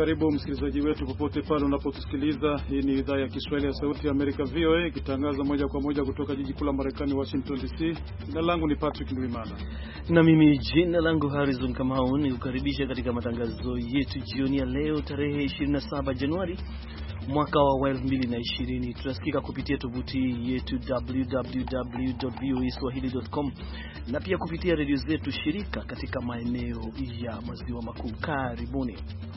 Karibu msikilizaji wetu popote pale unapotusikiliza. Hii ni idhaa ya Kiswahili ya Sauti ya Amerika VOA ikitangaza moja kwa moja kutoka jiji kuu la Marekani Washington DC. Jina langu ni Patrick Ndwimana. Na mimi jina langu Harrison Kamau, nikukaribisha katika matangazo yetu jioni ya leo tarehe 27 Januari mwaka wa 2020. Tunasikika kupitia tovuti yetu www.voaswahili.com na pia kupitia redio zetu shirika katika maeneo ya maziwa makuu. Karibuni.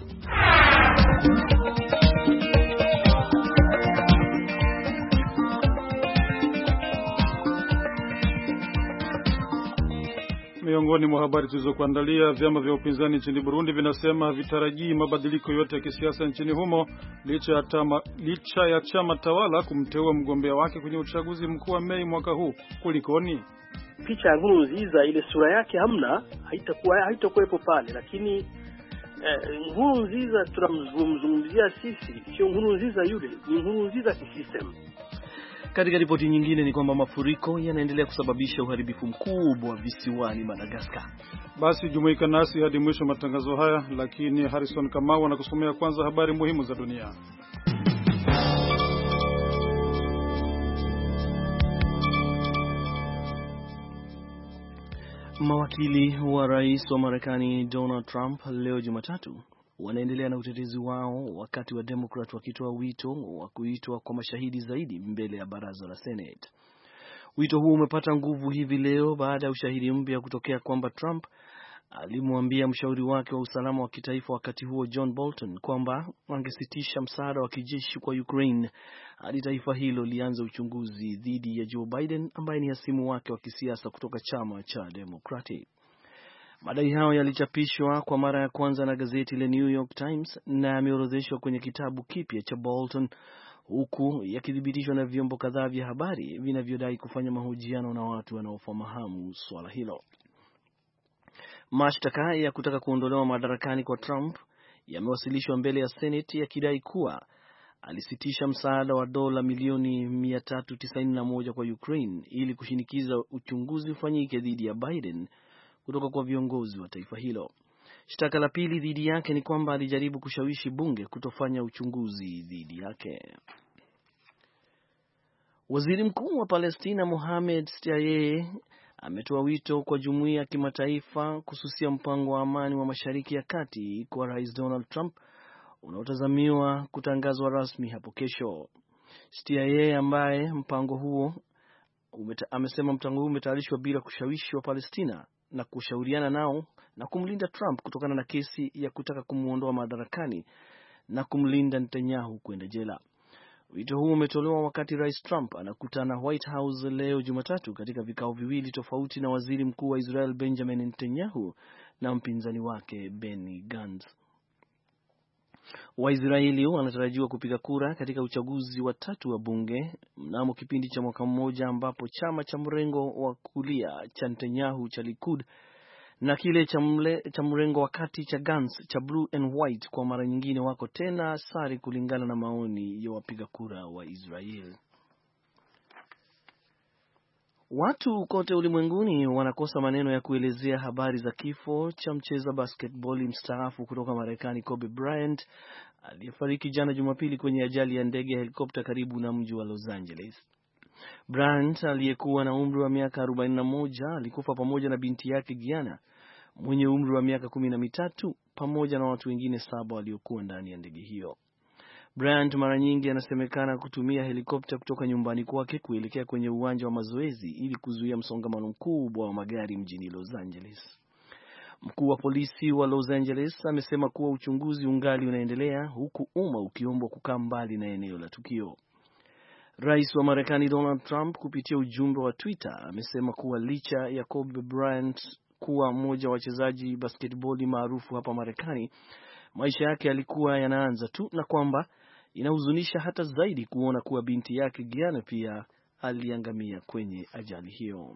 Miongoni mwa habari tulizokuandalia, vyama vya upinzani nchini Burundi vinasema havitarajii mabadiliko yote ya kisiasa nchini humo licha ya chama tawala kumteua mgombea wake kwenye uchaguzi mkuu wa Mei mwaka huu. Kulikoni? Picha ya Nkurunziza ile sura yake hamna, haitakuwepo pale, lakini Nkurunziza tunamzungumzia sisi, sio Nkurunziza yule, ni Nkurunziza system. Katika ripoti nyingine ni kwamba mafuriko yanaendelea kusababisha uharibifu mkubwa visiwani Madagascar. Basi jumuika nasi hadi mwisho matangazo haya, lakini Harrison Kamau anakusomea kwanza habari muhimu za dunia. Mawakili wa rais wa Marekani Donald Trump leo Jumatatu wanaendelea na utetezi wao wakati wa Democrat wakitoa wito wa kuitwa kwa mashahidi zaidi mbele ya baraza la Senate. Wito huu umepata nguvu hivi leo baada ya ushahidi mpya kutokea kwamba Trump alimwambia mshauri wake wa usalama wa kitaifa wakati huo John Bolton kwamba angesitisha msaada wa kijeshi kwa Ukraine hadi taifa hilo lianze uchunguzi dhidi ya Joe Biden ambaye ni hasimu wake wa kisiasa kutoka chama cha Democratic. Madai hayo yalichapishwa kwa mara ya kwanza na gazeti la New York Times na yameorodheshwa kwenye kitabu kipya cha Bolton, huku yakithibitishwa na vyombo kadhaa vya habari vinavyodai kufanya mahojiano na watu wanaofahamu swala hilo. Mashtaka ya kutaka kuondolewa madarakani kwa Trump yamewasilishwa mbele ya Senate yakidai kuwa alisitisha msaada wa dola milioni 391 kwa Ukraine ili kushinikiza uchunguzi ufanyike dhidi ya Biden kutoka kwa viongozi wa taifa hilo. Shtaka la pili dhidi yake ni kwamba alijaribu kushawishi bunge kutofanya uchunguzi dhidi yake. Waziri Mkuu wa Palestina Mohamed Shtayyeh ametoa wito kwa jumuiya ya kimataifa kususia mpango wa amani wa Mashariki ya Kati kwa Rais Donald Trump unaotazamiwa kutangazwa rasmi hapo kesho. Shtayyeh ambaye amesema mpango huo umetayarishwa bila kushawishi wa Palestina na kushauriana nao na kumlinda Trump kutokana na kesi ya kutaka kumuondoa madarakani na kumlinda Netanyahu kwenda jela. Wito huu umetolewa wakati Rais Trump anakutana White House leo Jumatatu katika vikao viwili tofauti na Waziri Mkuu wa Israel Benjamin Netanyahu na mpinzani wake Benny Gantz. Waisraeli wanatarajiwa kupiga kura katika uchaguzi wa tatu wa bunge mnamo kipindi cha mwaka mmoja ambapo chama cha mrengo wa kulia cha Netanyahu cha Likud na kile cha mrengo wa kati cha Gantz cha Blue and White kwa mara nyingine wako tena sare kulingana na maoni ya wapiga kura wa Israeli. Watu kote ulimwenguni wanakosa maneno ya kuelezea habari za kifo cha mcheza basketball mstaafu kutoka Marekani Kobe Bryant aliyefariki jana Jumapili kwenye ajali ya ndege ya helikopta karibu na mji wa Los Angeles. Bryant aliyekuwa na umri wa miaka 41 alikufa pamoja na binti yake Gianna mwenye umri wa miaka 13 pamoja na watu wengine 7 waliokuwa ndani ya ndege hiyo. Bryant mara nyingi anasemekana kutumia helikopta kutoka nyumbani kwake kuelekea kwenye uwanja wa mazoezi ili kuzuia msongamano mkubwa wa magari mjini Los Angeles. Mkuu wa polisi wa Los Angeles amesema kuwa uchunguzi ungali unaendelea huku umma ukiombwa kukaa mbali na eneo la tukio. Rais wa Marekani Donald Trump kupitia ujumbe wa Twitter amesema kuwa licha ya Kobe Bryant kuwa mmoja wa wachezaji basketball maarufu hapa Marekani, maisha yake yalikuwa yanaanza tu na kwamba inahuzunisha hata zaidi kuona kuwa binti yake Gianna pia aliangamia kwenye ajali hiyo.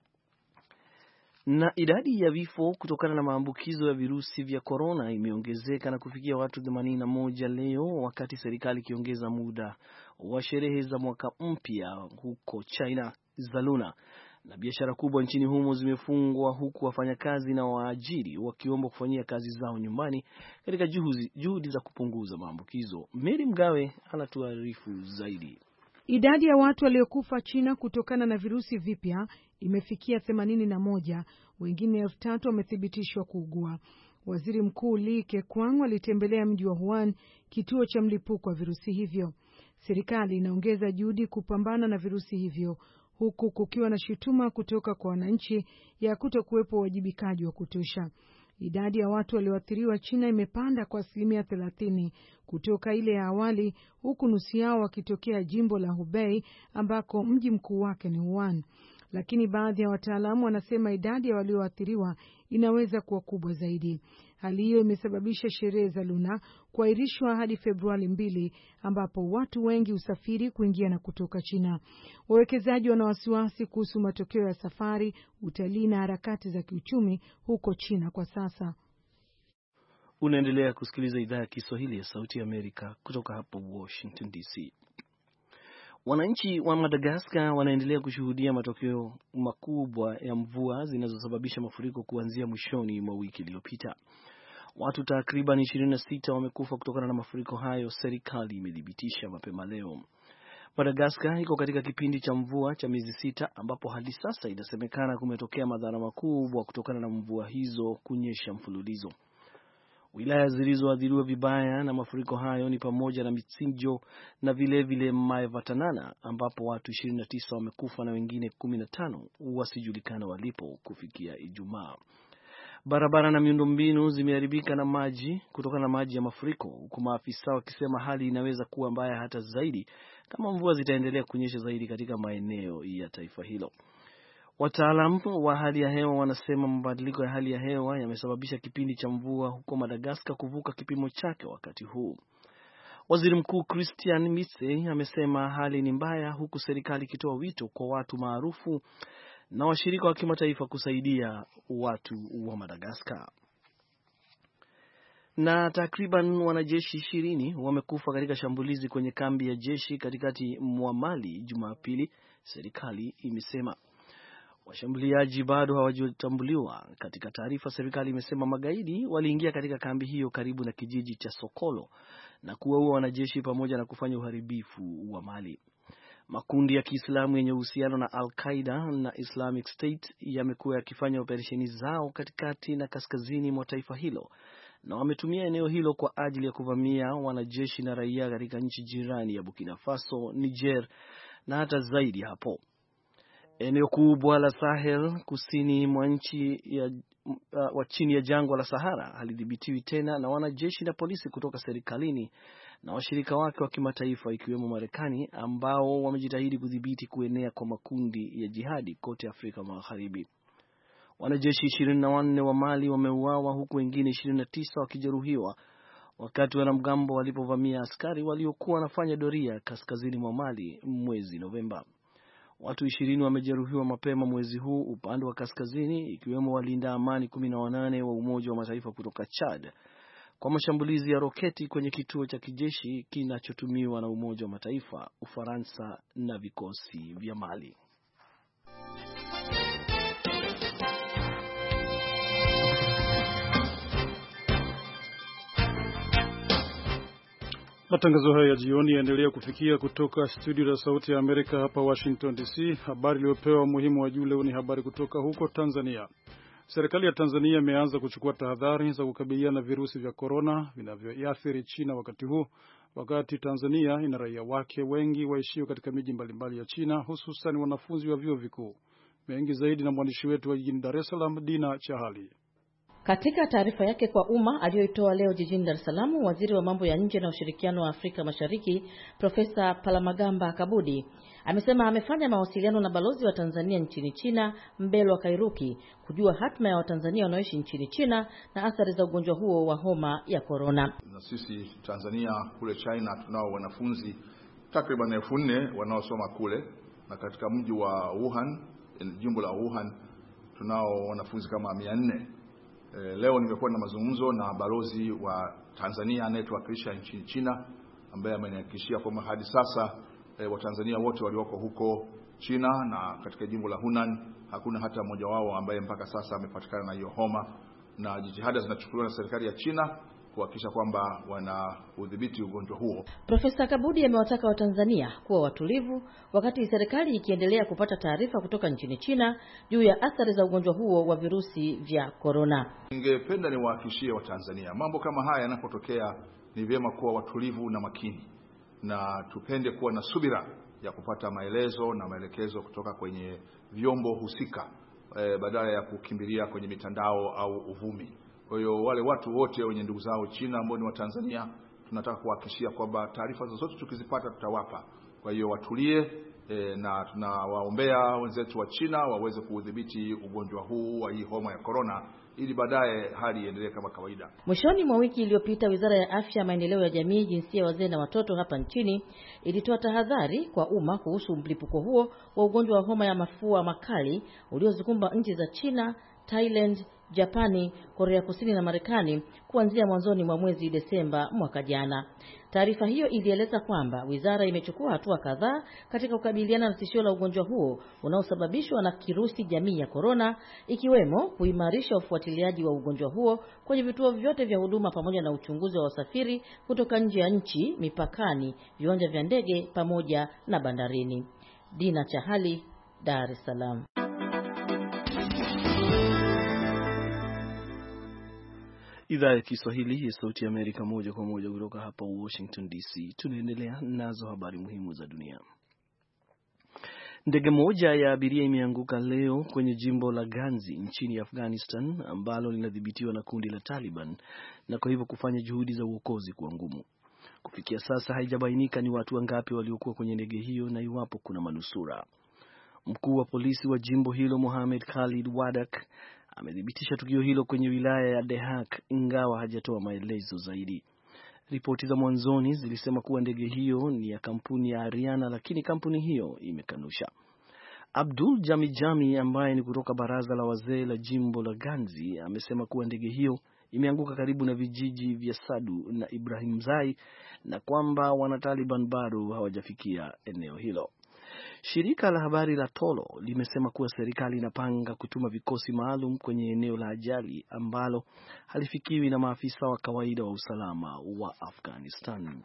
Na idadi ya vifo kutokana na maambukizo ya virusi vya corona imeongezeka na kufikia watu 81 leo wakati serikali ikiongeza muda wa sherehe za mwaka mpya huko China za Lunar na biashara kubwa nchini humo zimefungwa, huku wafanyakazi na waajiri wakiomba kufanyia kazi zao nyumbani katika juhudi za kupunguza maambukizo. Mary Mgawe anatuarifu zaidi. Idadi ya watu waliokufa China kutokana na virusi vipya imefikia 81, wengine 3,000 wamethibitishwa kuugua. Waziri Mkuu Li Keqiang alitembelea mji wa Wuhan, kituo cha mlipuko wa virusi hivyo. Serikali inaongeza juhudi kupambana na virusi hivyo, huku kukiwa na shutuma kutoka kwa wananchi ya kutokuwepo uwajibikaji wa kutosha. Idadi ya watu walioathiriwa China imepanda kwa 30% kutoka ile ya awali, huku nusu yao wakitokea jimbo la Hubei ambako mji mkuu wake ni Wuhan. Lakini baadhi ya wataalamu wanasema idadi ya walioathiriwa inaweza kuwa kubwa zaidi. Hali hiyo imesababisha sherehe za Lunar kuahirishwa hadi Februari 2, ambapo watu wengi usafiri kuingia na kutoka China. Wawekezaji wana wasiwasi kuhusu matokeo ya safari, utalii na harakati za kiuchumi huko China kwa sasa. Unaendelea kusikiliza idhaa ya Kiswahili ya Sauti ya Amerika kutoka hapa Washington DC. Wananchi wa Madagascar wanaendelea kushuhudia matokeo makubwa ya mvua zinazosababisha mafuriko kuanzia mwishoni mwa wiki iliyopita. Watu takriban 26 wamekufa kutokana na mafuriko hayo, serikali imethibitisha mapema leo. Madagascar iko katika kipindi cha mvua cha miezi 6 ambapo hadi sasa inasemekana kumetokea madhara makubwa kutokana na mvua hizo kunyesha mfululizo. Wilaya zilizoathiriwa vibaya na mafuriko hayo ni pamoja na Mitsinjo na vile Maevatanana, ambapo watu 29 wamekufa na wengine 15 wasijulikana walipo kufikia Ijumaa. Barabara na miundombinu zimeharibika na maji kutokana na maji ya mafuriko, huku maafisa wakisema hali inaweza kuwa mbaya hata zaidi kama mvua zitaendelea kunyesha zaidi katika maeneo ya taifa hilo. Wataalamu wa hali ya hewa wanasema mabadiliko ya hali ya hewa yamesababisha kipindi cha mvua huko Madagascar kuvuka kipimo chake wakati huu. Waziri Mkuu Christian Mitsé amesema hali ni mbaya, huku serikali ikitoa wito kwa watu maarufu na washirika wa kimataifa kusaidia watu wa Madagascar. Na takriban wanajeshi 20 wamekufa katika shambulizi kwenye kambi ya jeshi katikati mwa Mali Jumapili, serikali imesema. Washambuliaji bado hawajatambuliwa. Katika taarifa, serikali imesema magaidi waliingia katika kambi hiyo karibu na kijiji cha Sokolo na kuwaua wanajeshi pamoja na kufanya uharibifu wa mali. Makundi ya Kiislamu yenye uhusiano na Al-Qaeda na Islamic State yamekuwa yakifanya operesheni zao katikati na kaskazini mwa taifa hilo, na wametumia eneo hilo kwa ajili ya kuvamia wanajeshi na raia katika nchi jirani ya Burkina Faso, Niger na hata zaidi hapo. Eneo kubwa la Sahel kusini mwa nchi wa chini ya jangwa la Sahara halidhibitiwi tena na wanajeshi na polisi kutoka serikalini na washirika wake wa kimataifa ikiwemo Marekani, ambao wamejitahidi kudhibiti kuenea kwa makundi ya jihadi kote Afrika Magharibi. Wanajeshi 24 wa Mali wameuawa huku wengine 29 wakijeruhiwa wakati wanamgambo walipovamia askari waliokuwa wanafanya doria kaskazini mwa Mali mwezi Novemba. Watu 20 wamejeruhiwa mapema mwezi huu upande wa kaskazini, ikiwemo walinda amani 18 wa Umoja wa Mataifa kutoka Chad kwa mashambulizi ya roketi kwenye kituo cha kijeshi kinachotumiwa na Umoja wa Mataifa, Ufaransa na vikosi vya Mali. Matangazo haya ya jioni yaendelea kufikia kutoka studio za Sauti ya Amerika hapa Washington DC. Habari iliyopewa umuhimu wa juu leo ni habari kutoka huko Tanzania. Serikali ya Tanzania imeanza kuchukua tahadhari za kukabiliana na virusi vya korona vinavyoathiri China wakati Tanzania ina raia wake wengi waishio katika miji mbalimbali ya China, hususan wanafunzi wa vyuo vikuu. Mengi zaidi na mwandishi wetu wa jijini Dar es Salaam, Dina Chahali. Katika taarifa yake kwa umma aliyoitoa leo jijini Dar es Salaam, waziri wa mambo ya nje na ushirikiano wa Afrika Mashariki, Profesa Palamagamba Kabudi, amesema amefanya mawasiliano na balozi wa Tanzania nchini China, Mbelwa Kairuki, kujua hatma ya Watanzania wanaoishi nchini China na athari za ugonjwa huo wa homa ya corona. Na sisi Tanzania kule China tunao wanafunzi takriban 4,000 wanaosoma kule, na katika mji wa Wuhan, jimbo la Wuhan, tunao wanafunzi kama 400. Leo nimekuwa na mazungumzo na balozi wa Tanzania anayetuwakilisha nchini China, ambaye amenihakikishia kwamba hadi sasa Watanzania wote walioko huko China na katika jimbo la Hunan hakuna hata mmoja wao ambaye mpaka sasa amepatikana na hiyo homa, na jitihada zinachukuliwa na serikali ya China kuhakikisha kwamba wana udhibiti ugonjwa huo. Profesa Kabudi amewataka Watanzania kuwa watulivu wakati serikali ikiendelea kupata taarifa kutoka nchini China juu ya athari za ugonjwa huo wa virusi vya corona. Ningependa niwahakikishie Watanzania, mambo kama haya yanapotokea ni vyema kuwa watulivu na makini, na tupende kuwa na subira ya kupata maelezo na maelekezo kutoka kwenye vyombo husika badala ya kukimbilia kwenye mitandao au uvumi. Kwa hiyo wale watu wote wenye ndugu zao China ambao ni Watanzania, tunataka kuhakikishia kwamba taarifa zozote tukizipata tutawapa. Kwa hiyo watulie, na tunawaombea wenzetu wa China waweze kuudhibiti ugonjwa huu wa hii homa ya corona ili baadaye hali iendelee kama kawaida. Mwishoni mwa wiki iliyopita, Wizara ya Afya, Maendeleo ya Jamii, Jinsia, Wazee na Watoto hapa nchini ilitoa tahadhari kwa umma kuhusu mlipuko huo wa ugonjwa wa homa ya mafua makali uliozikumba nchi za China, Thailand, Japani, Korea Kusini na Marekani kuanzia mwanzoni mwa mwezi Desemba mwaka jana. Taarifa hiyo ilieleza kwamba wizara imechukua hatua kadhaa katika kukabiliana na tishio la ugonjwa huo unaosababishwa na kirusi jamii ya corona, ikiwemo kuimarisha ufuatiliaji wa ugonjwa huo kwenye vituo vyote vya huduma pamoja na uchunguzi wa wasafiri kutoka nje ya nchi, mipakani, viwanja vya ndege pamoja na bandarini. Dina Chahali, Dar es Salaam. Idhaa ya Kiswahili ya Sauti ya Amerika, moja kwa moja kutoka hapa Washington DC. Tunaendelea nazo habari muhimu za dunia. Ndege moja ya abiria imeanguka leo kwenye jimbo la Ghazni nchini Afghanistan ambalo linadhibitiwa na kundi la Taliban na kwa hivyo kufanya juhudi za uokozi kuwa ngumu. Kufikia sasa haijabainika ni watu wangapi waliokuwa kwenye ndege hiyo na iwapo kuna manusura. Mkuu wa polisi wa jimbo hilo Mohammed Khalid Wadak amethibitisha tukio hilo kwenye wilaya ya Dehak ingawa hajatoa maelezo zaidi. Ripoti za mwanzoni zilisema kuwa ndege hiyo ni ya kampuni ya Ariana, lakini kampuni hiyo imekanusha. Abdul Jami ambaye ni kutoka baraza la wazee la jimbo la Ghazni amesema kuwa ndege hiyo imeanguka karibu na vijiji vya Sadu na Ibrahim Zai na kwamba wanataliban bado hawajafikia eneo hilo. Shirika la habari la Tolo limesema kuwa serikali inapanga kutuma vikosi maalum kwenye eneo la ajali ambalo halifikiwi na maafisa wa kawaida wa usalama wa Afghanistan.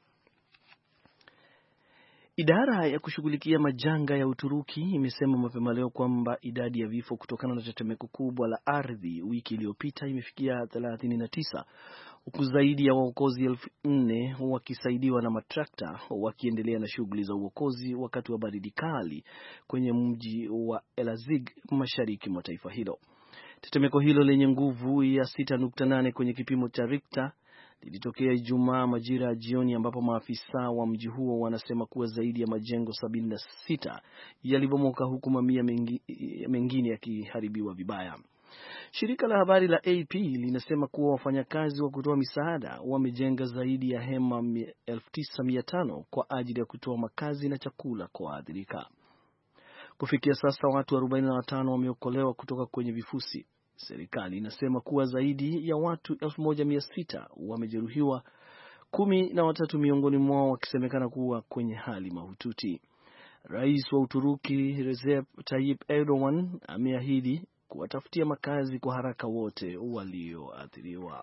Idara ya kushughulikia majanga ya Uturuki imesema mapema leo kwamba idadi ya vifo kutokana na tetemeko kubwa la ardhi wiki iliyopita imefikia 39, huku zaidi ya waokozi 4,000 wakisaidiwa na matrakta wakiendelea na shughuli za uokozi wakati wa baridi kali kwenye mji wa Elazig mashariki mwa taifa hilo. Tetemeko hilo lenye nguvu ya 6.8 kwenye kipimo cha Richter lilitokea Ijumaa majira ya jioni, ambapo maafisa wa mji huo wanasema kuwa zaidi ya majengo 76 yalibomoka huku mamia mengine yakiharibiwa vibaya. Shirika la habari la AP linasema kuwa wafanyakazi wa kutoa misaada wamejenga zaidi ya hema 9,500 kwa ajili ya kutoa makazi na chakula kwa waathirika. Kufikia sasa watu 45 wameokolewa kutoka kwenye vifusi. Serikali inasema kuwa zaidi ya watu 1,600 wamejeruhiwa, 13 miongoni mwao wakisemekana kuwa kwenye hali mahututi. Rais wa Uturuki Recep Tayyip Erdogan ameahidi kuwatafutia makazi kwa haraka wote walioathiriwa.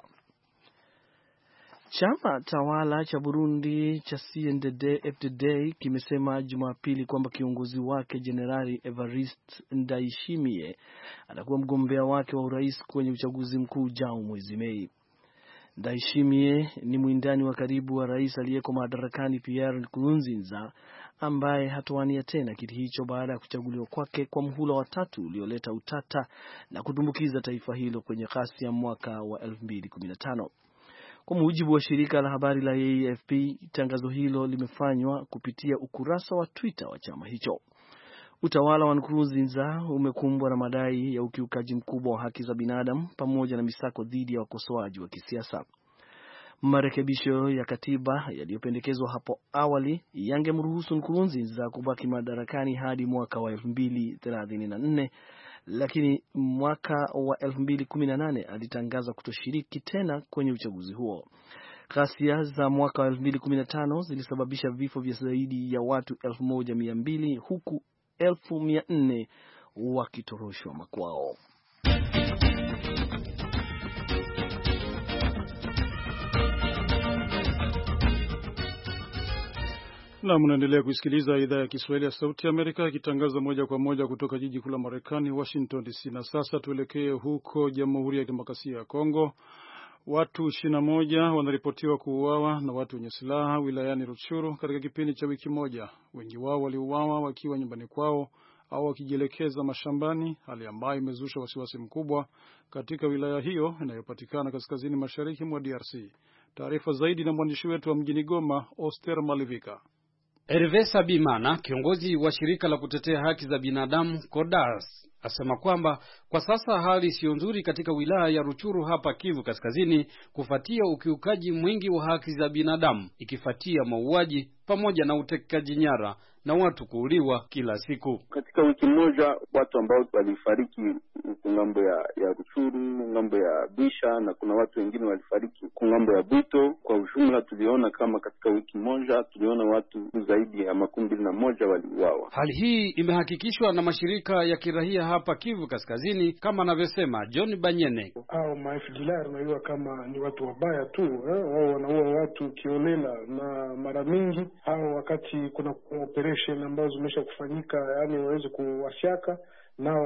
Chama tawala cha Burundi cha CNDD-FDD kimesema Jumapili kwamba kiongozi wake Jenerali Evariste Ndayishimiye atakuwa mgombea wake wa urais kwenye uchaguzi mkuu ujao mwezi Mei. Ndayishimiye ni mwindani wa karibu wa rais aliyeko madarakani Pierre Nkurunziza, ambaye hatowania tena kiti hicho baada ya kuchaguliwa kwake kwa muhula wa 3 ulioleta utata na kutumbukiza taifa hilo kwenye ghasia mwaka wa 2015. Kwa mujibu wa shirika la habari la AFP, tangazo hilo limefanywa kupitia ukurasa wa Twitter wa chama hicho. Utawala wa Nkurunziza umekumbwa na madai ya ukiukaji mkubwa wa haki za binadamu pamoja na misako dhidi ya wakosoaji wa kisiasa. Marekebisho ya katiba yaliyopendekezwa hapo awali yangemruhusu Nkurunziza kubaki madarakani hadi mwaka wa 2034, lakini mwaka wa 2018 alitangaza kutoshiriki tena kwenye uchaguzi huo. Ghasia za mwaka wa 2015 zilisababisha vifo vya zaidi ya watu 1200 huku 1400 wakitoroshwa makwao. Na mnaendelea kusikiliza idhaa ya Kiswahili ya Sauti ya Amerika ikitangaza moja kwa moja kutoka jiji kuu la Marekani, Washington DC. Na sasa tuelekee huko Jamhuri ya Kidemokrasia ya Kongo. Watu 21 wanaripotiwa kuuawa na watu wenye silaha wilayani Rutshuru katika kipindi cha wiki moja. Wengi wao waliuawa wakiwa nyumbani kwao au wakijielekeza mashambani, hali ambayo imezusha wasiwasi mkubwa katika wilaya hiyo inayopatikana kaskazini mashariki mwa DRC. Taarifa zaidi na mwandishi wetu wa mjini Goma, Oster Malivika. Hervé Sabimana, kiongozi wa shirika la kutetea haki za binadamu CODAS, asema kwamba kwa sasa hali sio nzuri katika wilaya ya Rutshuru hapa Kivu Kaskazini kufuatia ukiukaji mwingi wa haki za binadamu, ikifuatia mauaji pamoja na utekaji nyara na watu kuuliwa kila siku. Katika wiki moja watu ambao walifariki ngambo ya Rutshuru, ngambo ya Bisha, na kuna watu wengine walifariki ngambo ya Buto. Kwa ujumla tuliona kama katika wiki moja tuliona watu zaidi ya 21 waliuawa. Hali hii imehakikishwa na mashirika ya kirahia hapa Kivu Kaskazini, kama anavyosema John Banyene. Hao maFDLR wanaiwa kama ni watu wabaya tu, wao wanaua watu kiolela, na mara mingi hao wakati kuna operation ambazo zimesha kufanyika, yani waweze kuwashaka nao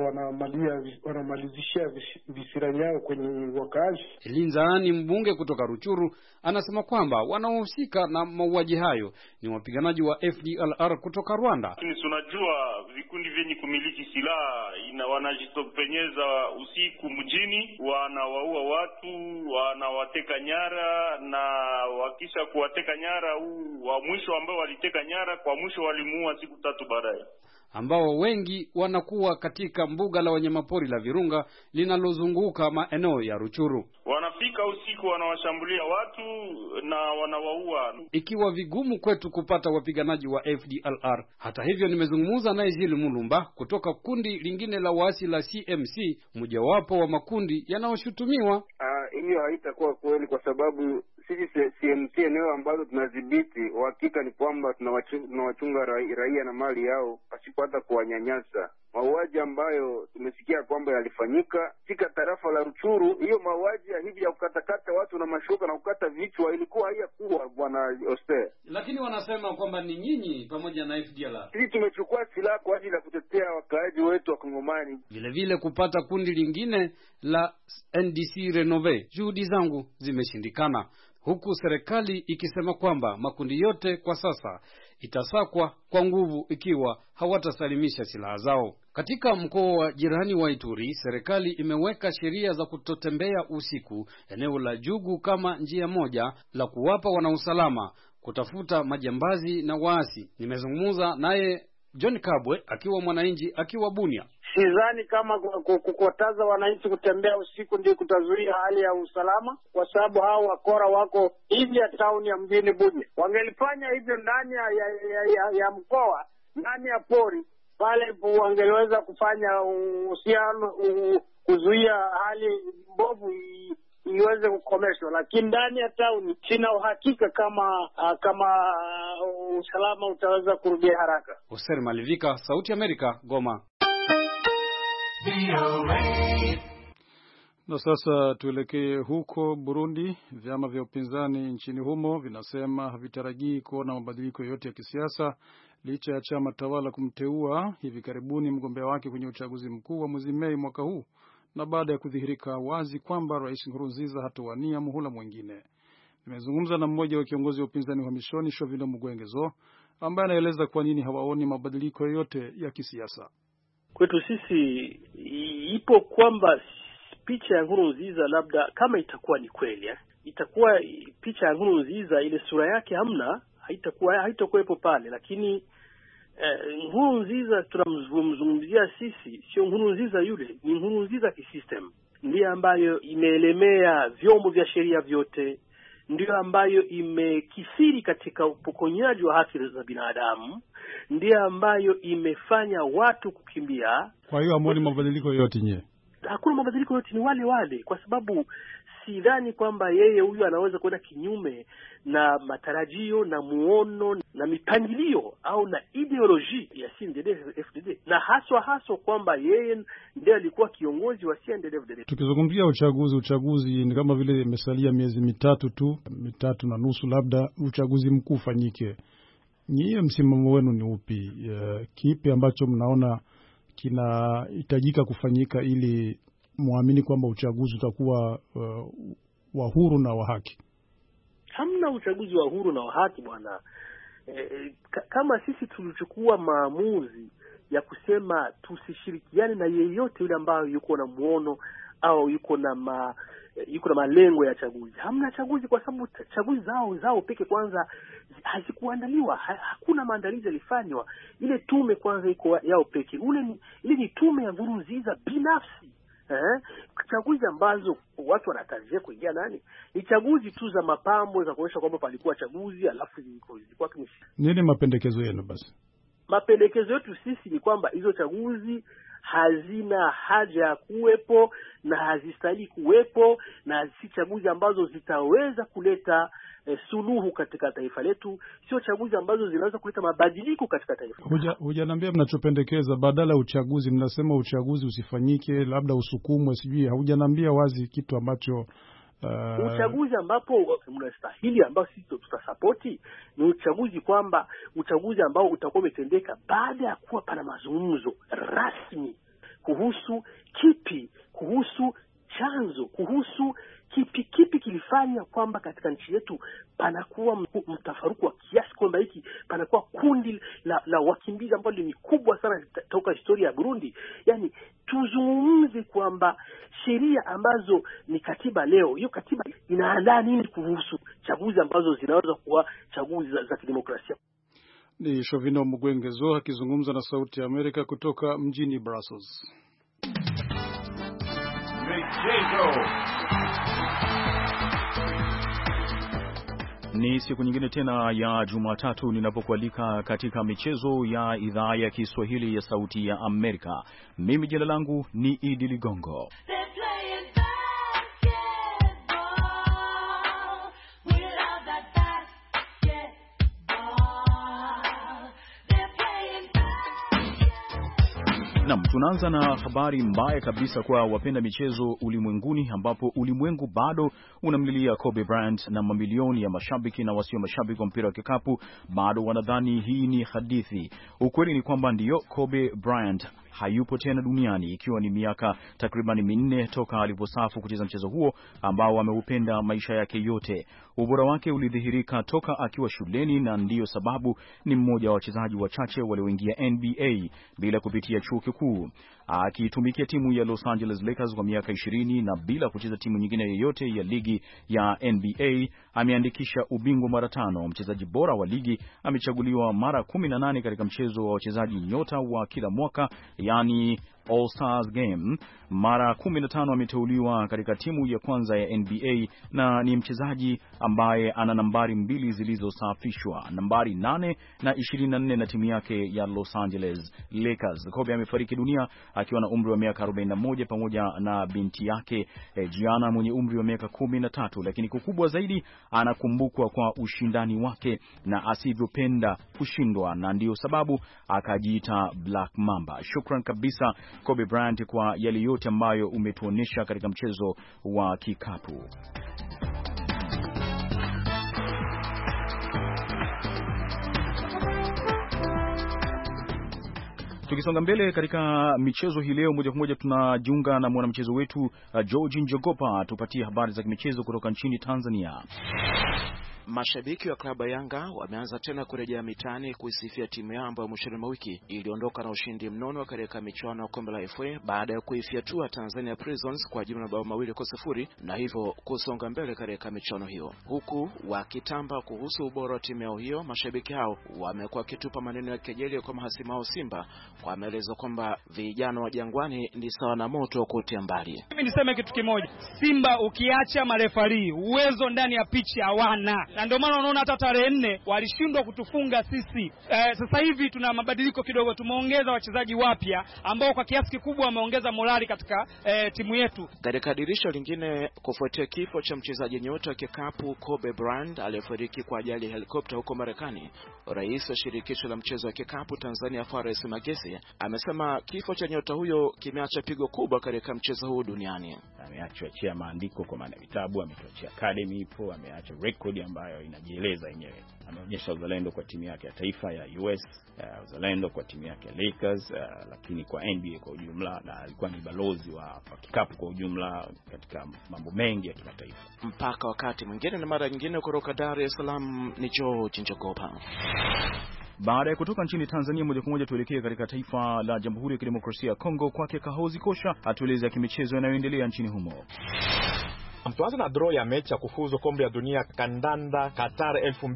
wanamalizishia visira yao kwenye wakaaji. Elinzaani, mbunge kutoka Rutshuru, anasema kwamba wanaohusika na mauaji hayo ni wapiganaji wa FDLR kutoka Rwanda. Tunajua vikundi vyenye kumiliki silaha wanajitopenyeza usiku mjini, wanawaua watu, wanawateka nyara, na wakisha kuwateka nyara, wa mwisho ambao waliteka nyara kwa mwisho walimuua siku 3 baadaye, ambao wengi wanakuwa katika mbuga la wanyamapori la Virunga linalozunguka maeneo ya Rutshuru. Wanafika usiku, wanawashambulia watu na wanawaua. Ikiwa vigumu kwetu kupata wapiganaji wa FDLR. Hata hivyo nimezungumza naye Zili Mulumba kutoka kundi lingine la waasi la CMC, mojawapo wa makundi yanayoshutumiwa. Hiyo haitakuwa kweli kwa sababu sisi CMC eneo ambazo tunadhibiti, uhakika ni kwamba tunawachunga raia na mali yao pasipo hata kuwanyanyasa. Mauaji ambayo tumesikia kwamba yalifanyika katika tarafa la Rutshuru, hiyo mauaji ya hivi ya kukatakata watu na mashoka na kukata vichwa ilikuwa haiyakuwa, bwana Oster. Lakini wanasema kwamba ni nyinyi pamoja na FDLR. Sisi tumechukua silaha kwa ajili ya kutetea wakaaji wetu wa Kongomani. Vile kupata kundi lingine la NDC Renove, juhudi zangu zimeshindikana, huku serikali ikisema kwamba makundi yote kwa sasa itasakwa kwa nguvu ikiwa hawatasalimisha silaha zao. Katika mkoa wa jirani wa Ituri, serikali imeweka sheria za kutotembea usiku eneo la Jugu kama njia moja la kuwapa wanausalama kutafuta majambazi na waasi. Nimezungumza naye John Kabwe akiwa mwananchi akiwa Bunia. Sidhani kama kukataza wananchi kutembea usiku ndio kutazuia hali ya usalama, kwa sababu hao wakora wako nje ya town ya mjini Bunia. Wangelifanya hivyo ndani ya mkoa, ndani ya pori, pale wangeweza kufanya uhusiano kuzuia hali mbovu iweze kukomeshwa, lakini ndani ya town sina uhakika kama usalama utaweza kurudia haraka. Oser Malivika, Sauti Amerika, Goma. Na sasa tuelekee huko Burundi. Vyama vya upinzani nchini humo vinasema havitarajii kuona mabadiliko yote ya kisiasa licha ya chama tawala kumteua hivi karibuni mgombea wake kwenye uchaguzi mkuu wa mwezi Mei mwaka huu, na baada ya kudhihirika wazi kwamba Rais Nkurunziza hatowania muhula mwingine. Nimezungumza na mmoja wa kiongozi wa upinzani uhamishoni, Shovino Mugwengezo, ambaye anaeleza kwa nini hawaoni mabadiliko yote ya kisiasa. Kwetu sisi ipo kwamba picha ya Nkurunziza, labda kama itakuwa ni kweli, itakuwa picha ya Nkurunziza ile sura yake hamna, haitakuwepo pale, lakini Nkurunziza tunamzungumzia sisi sio Nkurunziza yule, ni Nkurunziza kisystem, ndiye ambayo imeelemea vyombo vya sheria vyote, ndiyo ambayo imekisiri katika upokonyaji wa haki za binadamu, ndiyo ambayo imefanya watu kukimbia. Kwa hiyo hamuoni mabadiliko yote nyewe? hakuna mabadiliko yote, ni wale wale, kwa sababu sidhani kwamba yeye huyu anaweza kwenda kinyume na matarajio na muono na mipangilio au na ideology ya CNDD-FDD, na haswa kwamba yeye ndiye alikuwa kiongozi wa CNDD-FDD. Tukizungumzia uchaguzi ni kama vile imesalia miezi mitatu na nusu, labda uchaguzi mkuu ufanyike. Nyie msimamo wenu ni upi? Kipi ambacho mnaona kinahitajika kufanyika ili muamini kwamba uchaguzi utakuwa wa huru na wa haki? Hamna uchaguzi wa huru na wa haki bwana. Kama sisi tulichukua maamuzi ya kusema tusishirikiane na yeyote yule ambayo yuko na muono au yuko na malengo ya chaguzi, hamna chaguzi, kwa sababu chaguzi zao peke kwanza hazikuandaliwa, hakuna maandalizi yalifanywa. Ile tume kwanza iko yao peke, ile ni tume ya Nkurunziza binafsi. Chaguzi ambazo watu wanatarajia kuingia nani ni chaguzi tu za mapambo za kuonyesha kwamba palikuwa chaguzi alafu zilikuwa kimsi. Nini mapendekezo yenu basi? Mapendekezo yetu sisi ni kwamba hizo chaguzi hazina haja ya kuwepo na hazistahili kuwepo, na si chaguzi ambazo zitaweza kuleta suluhu katika taifa letu, sio chaguzi ambazo zinaweza kuleta mabadiliko katika taifa. Hujaniambia mnachopendekeza badala ya uchaguzi, mnasema uchaguzi usifanyike, labda usukumwe, sijui. Hujaniambia wazi kitu ambacho uchaguzi ambapo mnastahili, ambao sisi tutasapoti, ni uchaguzi ambao utakuwa umetendeka baada ya kuwa pana mazungumzo rasmi kuhusu chanzo, kuhusu kipi kilifanya kwamba katika nchi yetu panakuwa mtafaruku wa kiasi kwamba hiki panakuwa kundi la wakimbizi ambao ni kubwa sana toka historia ya Burundi. Yani tuzungumze kwamba sheria ambazo ni katiba leo, hiyo katiba inaandaa nini kuhusu chaguzi ambazo zinaweza kuwa chaguzi za kidemokrasia. Ni Shovino Mugwengezo akizungumza na Sauti ya Amerika kutoka mjini Brussels. Ni siku nyingine tena ya Jumatatu ninapokualika katika michezo ya idhaa ya Kiswahili ya Sauti ya Amerika. Mimi jina langu ni Idi Ligongo. Naam, tunaanza na habari mbaya kabisa kwa wapenda michezo ulimwenguni, ambapo ulimwengu bado unamlilia Kobe Bryant na mamilioni ya mashabiki na wasio mashabiki wa mpira wa kikapu bado wanadhani hii ni hadithi. Ukweli ni kwamba ndiyo, Kobe Bryant hayupo tena duniani, ikiwa ni miaka takriban 4 toka aliposafu kucheza mchezo huo ambao ameupenda maisha yake yote. Ubora wake ulidhihirika toka akiwa shuleni, na ndiyo sababu ni mmoja wa wachezaji wachache walioingia NBA bila kupitia chuo kikuu. Akitumikia timu ya Los Angeles Lakers kwa miaka 20 na bila kucheza timu nyingine yoyote ya ligi ya NBA, ameandikisha ubingwa mara 5. Mchezaji bora wa ligi amechaguliwa mara 18 katika mchezo wa wachezaji nyota wa kila mwaka, yani All Stars Game. Mara 15 ameteuliwa katika timu ya kwanza ya NBA, na ni mchezaji ambaye ana nambari 2 zilizosafishwa, nambari 8 na 24 na timu yake ya Los Angeles Lakers. Kobe amefariki dunia akiwa na umri wa miaka 41 pamoja na binti yake Gianna mwenye umri wa miaka 13, lakini kukubwa zaidi anakumbukwa kwa ushindani wake na asivyopenda kushindwa, na ndiyo sababu akajiita Black Mamba. Shukran kabisa Kobe Bryant kwa yale yote ambayo umetuonesha katika mchezo wa kikapu. Tukisonga mbele katika michezo hii leo, moja kwa moja tunajiunga na mwanamchezo wetu George Njogopa tupatie habari za michezo kutoka nchini Tanzania. Mashabiki wa klabu ya Yanga wameanza tena kurejea mitaani kuisifia timu yao ambayo mwishoni mwa wiki iliondoka na ushindi mnono katika michuano ya kombe la FA baada ya kuifiatua Tanzania Prisons kwa jumla mabao 2-0 na hivyo kusonga mbele katika michuano hiyo. Huku wakitamba kuhusu ubora wa timu yao hiyo, mashabiki hao wamekuwa kitupa maneno ya kejeli kwa mahasimu wao Simba kwa maelezo kwamba vijana wa Jangwani ni sawa na moto kutia mbali. Mimi niseme kitu kimoja, Simba ukiacha marefari uwezo ndani ya pichi hawana. na ndio maana unaona hata tarehe 4 walishindwa kutufunga sisi. Sasa hivi tuna mabadiliko kidogo, tumeongeza wachezaji wapya ambao kwa kiasi kikubwa wameongeza morali katika timu yetu. Katika dirisha lingine, kufuatia kifo cha mchezaji nyota wa kikapu Kobe Bryant aliyefariki kwa ajali ya helikopta huko Marekani, rais wa shirikisho la mchezo wa kikapu Tanzania Fares Magesi amesema kifo cha nyota huyo kimeacha pigo kubwa katika mchezo huu duniani. Ameachia maandiko kwa maana vitabu, ametuachia academy ipo, ameacha record ambayo inajieleza yenyewe. Ameonyesha uzalendo kwa timu yake ya taifa ya US, uzalendo kwa timu yake ya Lakers, lakini kwa NBA kwa ujumla, na alikuwa ni balozi wa kikapu kwa ujumla katika mambo mengi ya kimataifa. Mpaka wakati mwingine na mara nyingine, kutoka Dar es Salaam ni George Njogopa. Baada ya kutoka nchini Tanzania, moja kwa moja tuelekee katika taifa la Jamhuri ya Kidemokrasia ya Kongo, kwake Kahozi Kosha atueleza kimichezo yanayoendelea nchini humo. Tuanze na draw ya mechi ya kufuzu kombe ya dunia kandanda Qatar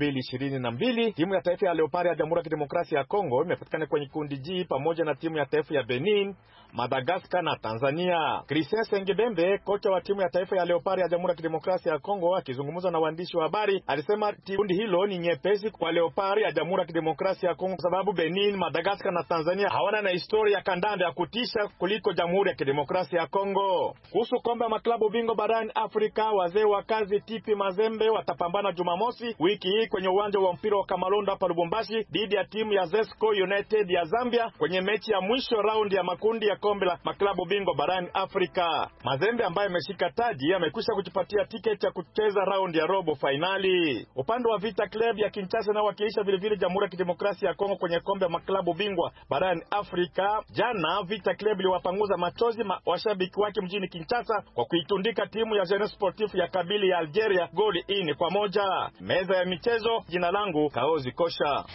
2022. Timu ya taifa ya Leopard ya Jamhuri ya Kidemokrasia ya Kongo imepatikana kwenye kundi G pamoja na timu ya taifa ya Benin, Madagascar na Tanzania. Christian Sengebembe, kocha wa timu ya taifa ya Leopard ya Jamhuri ya Kidemokrasia ya Kongo, akizungumza na waandishi wa habari, alisema kundi hilo ni nyepesi kwa Leopard ya Jamhuri ya Kidemokrasia ya Kongo kwa sababu Benin, Madagascar na Tanzania hawana na historia ya kandanda ya kutisha kuliko Jamhuri ya Kidemokrasia ya Kongo. Kuhusu kombe ya maklabu bingwa barani Afrika, wazee wa kazi Tipi Mazembe watapambana Jumamosi wiki hii kwenye uwanja wa mpira wa Kamalondo hapa Lubumbashi dhidi ya timu ya Zesco United ya Zambia kwenye mechi ya mwisho raundi ya makundi ya kombe la maklabu bingwa barani Afrika. Mazembe ambaye ameshika taji amekwisha kujipatia tiketi ya kucheza raundi ya robo finali. Upande wa Vita Club ya Kinshasa na wakiisha vile vile Jamhuri ya Kidemokrasia ya Kongo kwenye kombe ya maklabu bingwa barani Afrika, jana Vita Club iliwapanguza machozi washabiki wake mjini Kinshasa kwa kuitundika timu ya Jeunesse Sportif ya Kabili ya Algeria goli 4-1. Meza ya michezo, jina langu Kaozi Kosha.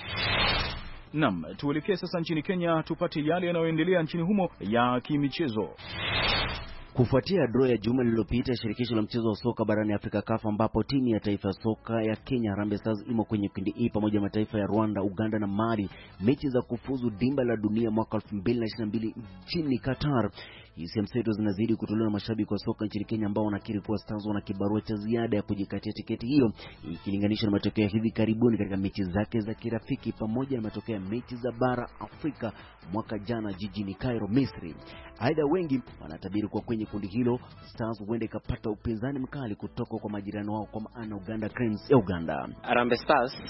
Naam, tuelekee sasa nchini Kenya tupate yale yanayoendelea nchini humo ya kimichezo. Kufuatia draw ya juma lililopita shirikisho la mchezo wa soka barani Afrika CAF, ambapo timu ya taifa ya soka ya Kenya Harambee Stars imo kwenye kundi E pamoja na mataifa ya Rwanda, Uganda na Mali, mechi za kufuzu dimba la dunia mwaka 2022 nchini Qatar. Hisia mseto zinazidi kutolewa na mashabiki wa soka nchini Kenya ambao wanakiri kuwa Stars wana kibarua cha ziada ya kujikatia tiketi hiyo ikilinganishwa na matokeo ya hivi karibuni katika mechi zake za kirafiki pamoja na matokeo ya mechi za bara Afrika mwaka jana jijini Cairo, Misri. Aidha, wengi wanatabiri kwa kwenye kundi hilo Stars huenda ikapata upinzani mkali kutoka kwa majirani wao kwa maana Uganda Cranes ya Uganda. Harambee Stars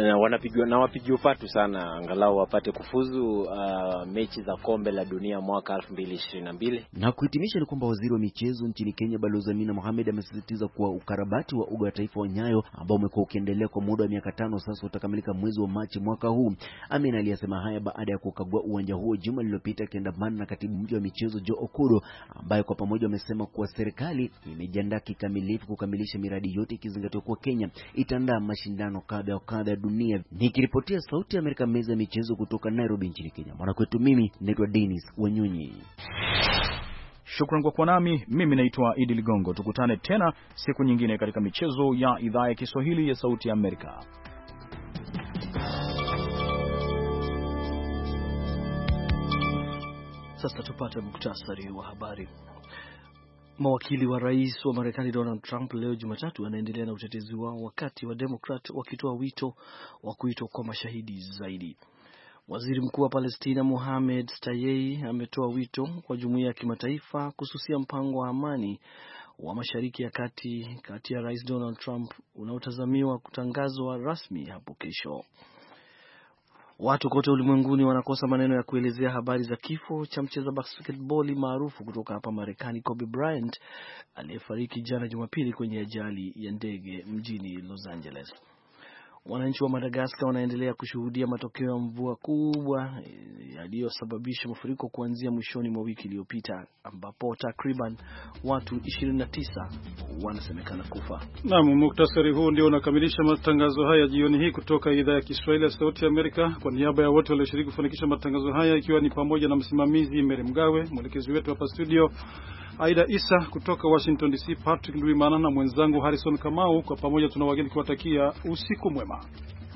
wapigwa patu sana angalau wapate kufuzu mechi za kombe la dunia mwaka 2022. Na kuhitimisha ni kwamba waziri wa michezo nchini Kenya Balozi Amina Mohamed amesisitiza kuwa ukarabati wa uga wa taifa wa Nyayo ambao umekuwa ukiendelea kwa muda wa miaka 5 sasa utakamilika mwezi wa Machi mwaka huu. Amina aliyasema haya baada ya kukagua uwanja huo juma lililopita akiandamana na katibu mkuu wa michezo Joe Okudo, ambaye kwa pamoja wamesema kuwa serikali imejiandaa kikamilifu kukamilisha miradi yote ikizingatiwa kuwa Kenya itaandaa mashindano kadha ya dunia. Nikiripotia Sauti ya Amerika, meza ya michezo kutoka Nairobi nchini Kenya. Mwanakwetu mimi naitwa Dennis Wanyonyi. Shukrani kwa kuwa nami. Mimi naitwa Idi Ligongo. Tukutane tena siku nyingine katika michezo ya idhaa ya Kiswahili ya Sauti ya Amerika. Sasa tupate muktasari wa habari. Mawakili wa rais wa Marekani Donald Trump leo Jumatatu wanaendelea na utetezi wao wakati wa Democrat wakitoa wito wa kuitwa kwa mashahidi zaidi. Waziri Mkuu wa Palestina Mohamed Stayei ametoa wito kwa jumuiya ya kimataifa kususia mpango wa amani wa Mashariki ya Kati kati ya Rais Donald Trump unaotazamiwa kutangazwa rasmi hapo kesho. Watu kote ulimwenguni wanakosa maneno ya kuelezea habari za kifo cha mcheza basketball maarufu kutoka hapa Marekani Kobe Bryant aliyefariki jana Jumapili kwenye ajali ya ndege mjini Los Angeles. Wananchi wa Madagascar wanaendelea kushuhudia matokeo ya mvua kubwa yaliyosababisha mafuriko kuanzia mwishoni mwa wiki iliyopita, ambapo takriban watu 29 wanasemekana kufa. Naam, muktasari huu ndio unakamilisha matangazo haya jioni hii kutoka idhaa ya Kiswahili ya Sauti ya Amerika. Kwa niaba ya wote walioshiriki kufanikisha matangazo haya, ikiwa ni pamoja na msimamizi Mary Mgawe, mwelekezi wetu hapa studio Aida Isa, kutoka Washington DC Patrick Ndwimana na mwenzangu Harrison Kamau, kwa pamoja tunawageni kuwatakia usiku mwema.